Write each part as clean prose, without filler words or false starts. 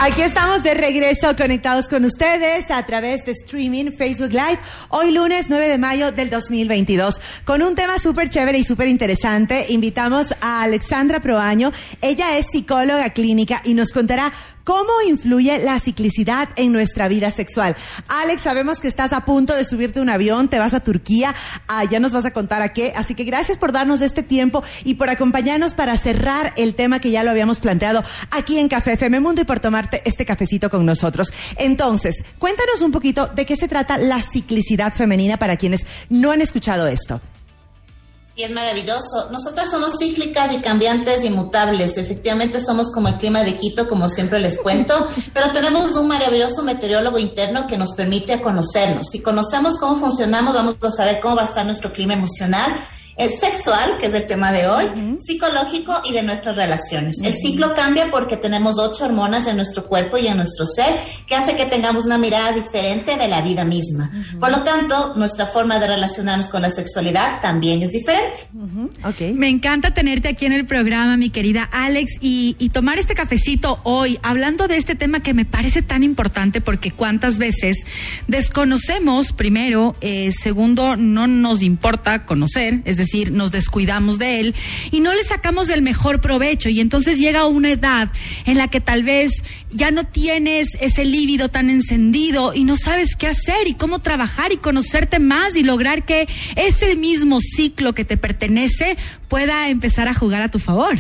Aquí estamos de regreso conectados con ustedes a través de streaming Facebook Live, hoy lunes 9 de mayo del 2022, con un tema súper chévere y súper interesante. Invitamos a Alexandra Proaño, ella es psicóloga clínica y nos contará cómo influye la ciclicidad en nuestra vida sexual. Alex, sabemos que estás a punto de subirte a un avión, te vas a Turquía, ya nos vas a contar a qué, así que gracias por darnos este tiempo y por acompañarnos para cerrar el tema que ya lo habíamos planteado aquí en Café FM Mundo y por tomarte este cafecito con nosotros. Entonces, cuéntanos un poquito de qué se trata la ciclicidad femenina para quienes no han escuchado esto. Y es maravilloso. Nosotras somos cíclicas y cambiantes y mutables. Efectivamente somos como el clima de Quito, como siempre les cuento, pero tenemos un maravilloso meteorólogo interno que nos permite conocernos. Si conocemos cómo funcionamos, vamos a saber cómo va a estar nuestro clima emocional, sexual, que es el tema de hoy, psicológico y de nuestras relaciones. El ciclo cambia porque tenemos 8 hormonas en nuestro cuerpo y en nuestro ser que hace que tengamos una mirada diferente de la vida misma. Por lo tanto, nuestra forma de relacionarnos con la sexualidad también es diferente. Okay. Me encanta tenerte aquí en el programa, mi querida Alex, y tomar este cafecito hoy, hablando de este tema que me parece tan importante porque cuántas veces desconocemos, primero, segundo, no nos importa conocer, es decir, nos descuidamos de él y no le sacamos el mejor provecho, y entonces llega una edad en la que tal vez ya no tienes ese líbido tan encendido y no sabes qué hacer y cómo trabajar y conocerte más y lograr que ese mismo ciclo que te pertenece pueda empezar a jugar a tu favor.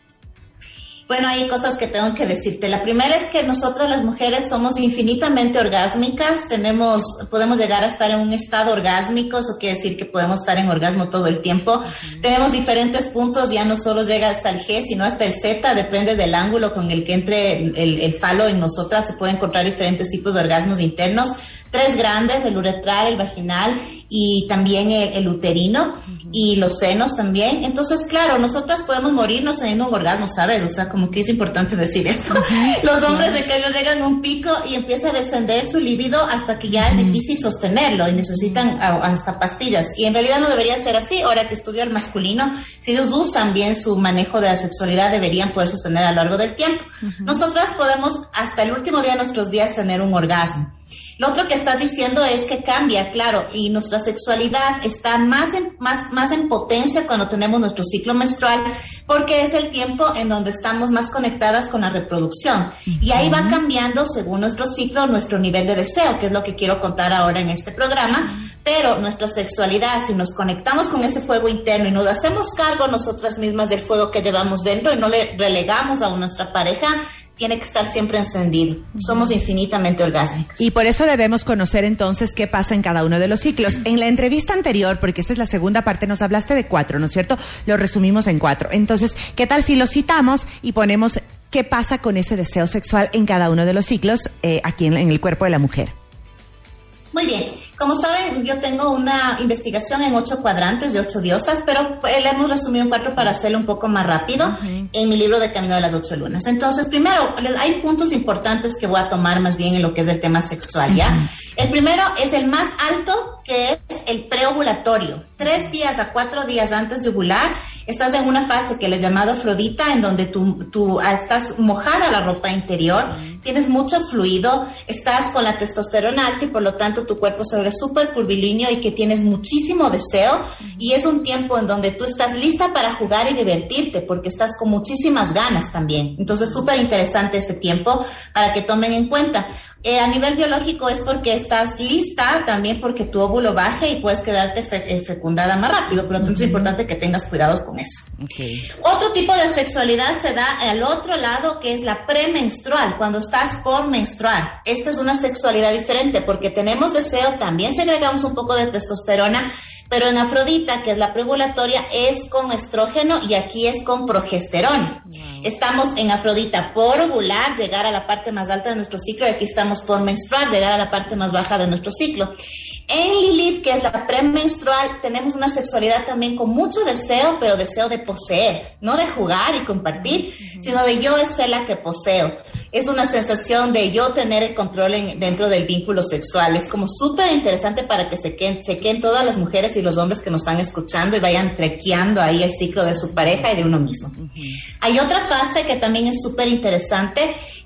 Bueno, hay cosas que tengo que decirte. La primera es que nosotras las mujeres somos infinitamente orgásmicas, podemos llegar a estar en un estado orgásmico, eso quiere decir que podemos estar en orgasmo todo el tiempo. Tenemos diferentes puntos, ya no solo llega hasta el G, sino hasta el Z, depende del ángulo con el que entre el falo en nosotras, se pueden encontrar diferentes tipos de orgasmos internos. 3 grandes, el uretral, el vaginal y también el uterino y los senos también. Entonces, claro, nosotras podemos morirnos teniendo un orgasmo, ¿sabes? O sea, como que es importante decir esto. Los hombres de cambio llegan a un pico y empieza a descender su libido hasta que ya es difícil sostenerlo y necesitan hasta pastillas. Y en realidad no debería ser así. Ahora que estudio al masculino, si ellos usan bien su manejo de la sexualidad, deberían poder sostener a lo largo del tiempo. Nosotras podemos hasta el último día de nuestros días tener un orgasmo. Lo otro que estás diciendo es que cambia, claro, y nuestra sexualidad está más en potencia cuando tenemos nuestro ciclo menstrual, porque es el tiempo en donde estamos más conectadas con la reproducción. Y ahí va cambiando, según nuestro ciclo, nuestro nivel de deseo, que es lo que quiero contar ahora en este programa. Pero nuestra sexualidad, si nos conectamos con ese fuego interno y nos hacemos cargo nosotras mismas del fuego que llevamos dentro y no le relegamos a nuestra pareja, tiene que estar siempre encendido. Somos infinitamente orgásmicos. Y por eso debemos conocer entonces qué pasa en cada uno de los ciclos. En la entrevista anterior, porque esta es la segunda parte, nos hablaste de 4, ¿no es cierto? Lo resumimos en 4. Entonces, ¿qué tal si lo citamos y ponemos qué pasa con ese deseo sexual en cada uno de los ciclos aquí en el cuerpo de la mujer? Muy bien. Como saben, yo tengo una investigación en 8 cuadrantes de 8 diosas, pero le hemos resumido en 4 para hacerlo un poco más rápido en mi libro de Camino de las 8 lunas. Entonces, primero, hay puntos importantes que voy a tomar más bien en lo que es el tema sexual, ¿ya? El primero es el más alto, que es el preovulatorio. 3 días a 4 días antes de ovular, estás en una fase que le he llamado Afrodita, en donde tú estás mojada la ropa interior, tienes mucho fluido, estás con la testosterona alta y por lo tanto tu cuerpo se ve súper curvilíneo y que tienes muchísimo deseo, y es un tiempo en donde tú estás lista para jugar y divertirte porque estás con muchísimas ganas también. Entonces, súper interesante este tiempo para que tomen en cuenta. A nivel biológico es porque estás lista, también porque tu óvulo baje y puedes quedarte fecundada más rápido, por lo tanto es importante que tengas cuidados con eso. Otro tipo de sexualidad se da al otro lado, que es la premenstrual, cuando estás por menstruar. Esta es una sexualidad diferente porque tenemos deseo, también segregamos un poco de testosterona, pero en Afrodita, que es la preovulatoria, es con estrógeno y aquí es con progesterona. Estamos en Afrodita por ovular, llegar a la parte más alta de nuestro ciclo, y aquí estamos por menstruar, llegar a la parte más baja de nuestro ciclo. En Lilith, que es la premenstrual, tenemos una sexualidad también con mucho deseo, pero deseo de poseer, no de jugar y compartir, sino de yo es ser la que poseo. Es una sensación de yo tener el control dentro del vínculo sexual. Es como súper interesante para que se queden todas las mujeres y los hombres que nos están escuchando y vayan trequeando ahí el ciclo de su pareja y de uno mismo. Hay otra fase que también es súper interesante,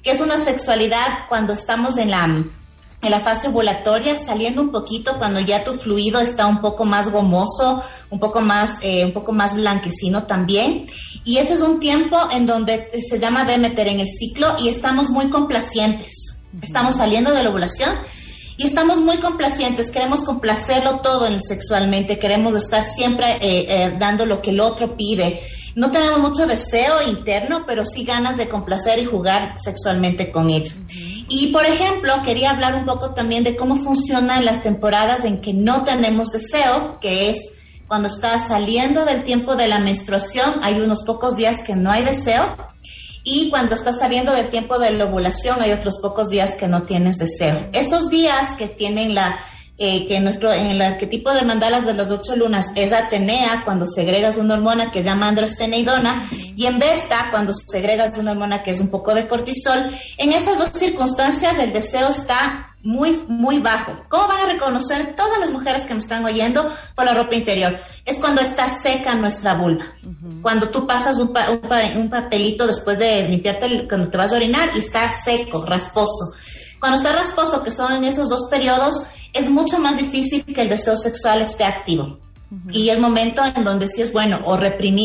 que es una sexualidad cuando estamos en la fase ovulatoria, saliendo un poquito cuando ya tu fluido está un poco más gomoso, un poco más blanquecino también. Y ese es un tiempo en donde se llama Demeter en el ciclo y estamos muy complacientes. Estamos saliendo de la ovulación y estamos muy complacientes, queremos complacerlo todo sexualmente, queremos estar siempre dando lo que el otro pide. No tenemos mucho deseo interno, pero sí ganas de complacer y jugar sexualmente con ello. Y, por ejemplo, quería hablar un poco también de cómo funcionan las temporadas en que no tenemos deseo, que es cuando estás saliendo del tiempo de la menstruación, hay unos pocos días que no hay deseo, y cuando estás saliendo del tiempo de la ovulación, hay otros pocos días que no tienes deseo. Esos días que tienen en el arquetipo de mandalas de las 8 lunas es Atenea, cuando segregas una hormona que se llama androstenedona, y en Vesta, cuando segregas una hormona que es un poco de cortisol. En estas dos circunstancias el deseo está muy, muy bajo. ¿Cómo van a reconocer todas las mujeres que me están oyendo por la ropa interior? Es cuando está seca nuestra vulva. Cuando tú pasas un papelito después de limpiarte, cuando te vas a orinar, y está seco, rasposo. Cuando está rasposo, que son en esos dos periodos, es mucho más difícil que el deseo sexual esté activo. Y es momento en donde sí es bueno o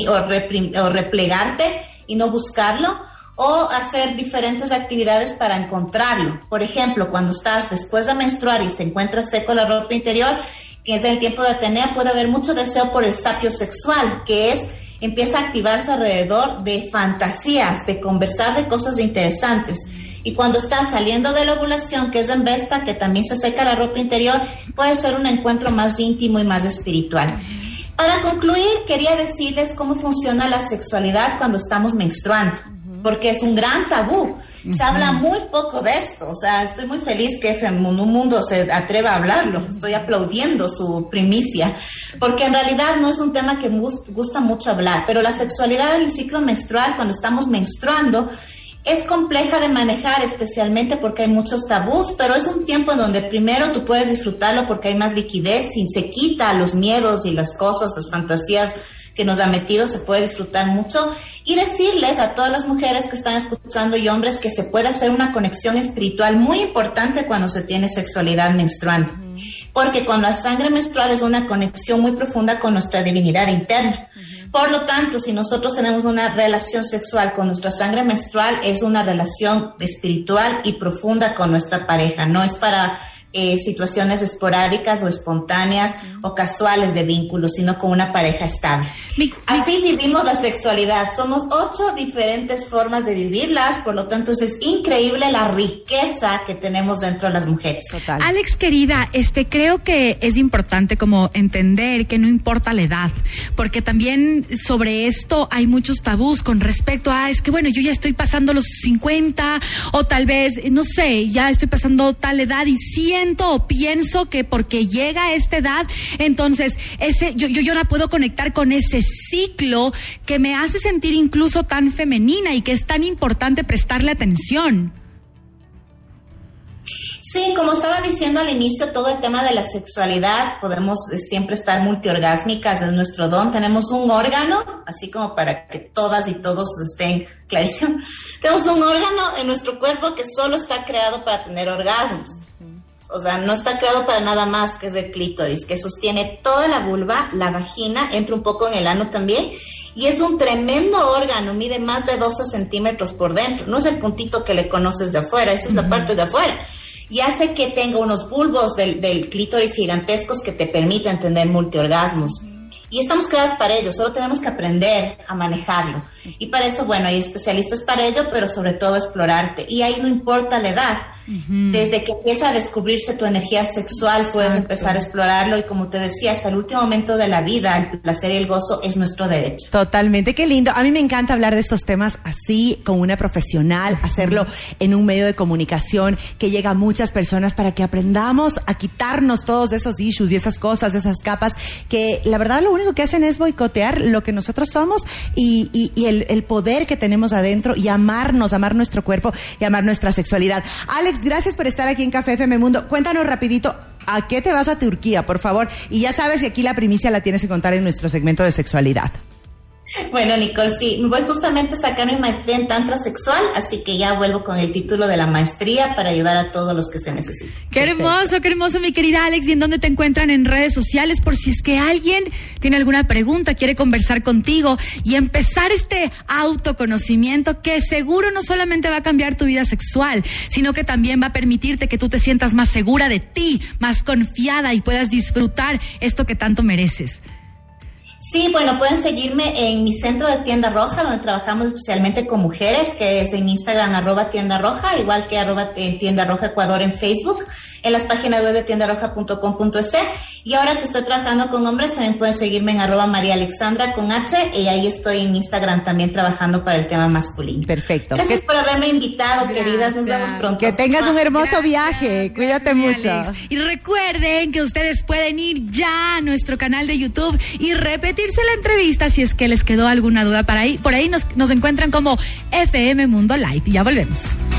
replegarte y no buscarlo, o hacer diferentes actividades para encontrarlo. Por ejemplo, cuando estás después de menstruar y se encuentra seco la ropa interior, que es el tiempo de Atenea, puede haber mucho deseo por el sapio sexual, que empieza a activarse alrededor de fantasías, de conversar de cosas interesantes. Y cuando estás saliendo de la ovulación, que es en Vesta, que también se seca la ropa interior, puede ser un encuentro más íntimo y más espiritual. Para concluir, quería decirles cómo funciona la sexualidad cuando estamos menstruando, porque es un gran tabú. Se habla muy poco de esto. O sea, estoy muy feliz que Mundo se atreva a hablarlo. Estoy aplaudiendo su primicia, porque en realidad no es un tema que gusta mucho hablar, pero la sexualidad del ciclo menstrual, cuando estamos menstruando, es compleja de manejar, especialmente porque hay muchos tabús, pero es un tiempo en donde primero tú puedes disfrutarlo porque hay más liquidez, se quita los miedos y las cosas, las fantasías que nos ha metido, se puede disfrutar mucho. Y decirles a todas las mujeres que están escuchando y hombres que se puede hacer una conexión espiritual muy importante cuando se tiene sexualidad menstruando. Porque con la sangre menstrual es una conexión muy profunda con nuestra divinidad interna. Por lo tanto, si nosotros tenemos una relación sexual con nuestra sangre menstrual, es una relación espiritual y profunda con nuestra pareja. No es para situaciones esporádicas o espontáneas o casuales de vínculos, sino con una pareja estable. Así vivimos la sexualidad. Somos 8 diferentes formas de vivirlas, por lo tanto es increíble la riqueza que tenemos dentro de las mujeres. Total. Alex, querida, creo que es importante como entender que no importa la edad, porque también sobre esto hay muchos tabús con respecto a, es que bueno, yo ya estoy pasando los 50 o tal vez, no sé, ya estoy pasando tal edad y siento o pienso que porque llega a esta edad, entonces yo no puedo conectar con ese ciclo que me hace sentir incluso tan femenina y que es tan importante prestarle atención. Sí, como estaba diciendo al inicio, todo el tema de la sexualidad, podemos siempre estar multiorgásmicas, es nuestro don. Tenemos un órgano, así como para que todas y todos estén clarísimos. Tenemos un órgano en nuestro cuerpo que solo está creado para tener orgasmos. O sea, no está creado para nada más, que es el clítoris, que sostiene toda la vulva, la vagina, entra un poco en el ano también, y es un tremendo órgano, mide más de 12 centímetros por dentro. No es el puntito que le conoces de afuera, esa es la parte de afuera. Y hace que tenga unos bulbos del clítoris gigantescos que te permiten tener multiorgasmos. Y estamos creadas para ello, solo tenemos que aprender a manejarlo. Y para eso, bueno, hay especialistas para ello, pero sobre todo explorarte. Y ahí no importa la edad. Desde que empieza a descubrirse tu energía sexual, puedes empezar a explorarlo, y como te decía, hasta el último momento de la vida, el placer y el gozo es nuestro derecho. Totalmente, qué lindo. A mí me encanta hablar de estos temas así, con una profesional, hacerlo en un medio de comunicación que llega a muchas personas para que aprendamos a quitarnos todos esos issues y esas cosas, esas capas, que la verdad lo único que hacen es boicotear lo que nosotros somos y el poder que tenemos adentro, y amarnos, amar nuestro cuerpo y amar nuestra sexualidad. Alex, gracias por estar aquí en Café FM Mundo. Cuéntanos rapidito, ¿a qué te vas a Turquía, por favor? Y ya sabes que aquí la primicia la tienes que contar en nuestro segmento de sexualidad. Bueno, Nicole, sí, voy justamente a sacar mi maestría en Tantra Sexual, así que ya vuelvo con el título de la maestría para ayudar a todos los que se necesiten. Qué hermoso, mi querida Alex. ¿Y en dónde te encuentran en redes sociales? Por si es que alguien tiene alguna pregunta, quiere conversar contigo y empezar este autoconocimiento que seguro no solamente va a cambiar tu vida sexual, sino que también va a permitirte que tú te sientas más segura de ti, más confiada y puedas disfrutar esto que tanto mereces. Sí, bueno, pueden seguirme en mi centro de Tienda Roja, donde trabajamos especialmente con mujeres, que es en Instagram, @Tienda Roja, igual que @Tienda Roja Ecuador en Facebook, en las páginas web de tiendaroja.com.es. Y ahora que estoy trabajando con hombres, también pueden seguirme en @María Alexandra con H, y ahí estoy en Instagram también trabajando para el tema masculino. Perfecto. Gracias por haberme invitado, queridas. Nos vemos pronto. Que tengas un hermoso viaje. Cuídate mucho. Alex. Y recuerden que ustedes pueden ir ya a nuestro canal de YouTube y repetirse la entrevista si es que les quedó alguna duda por ahí nos encuentran como FM Mundo Live. Y ya volvemos.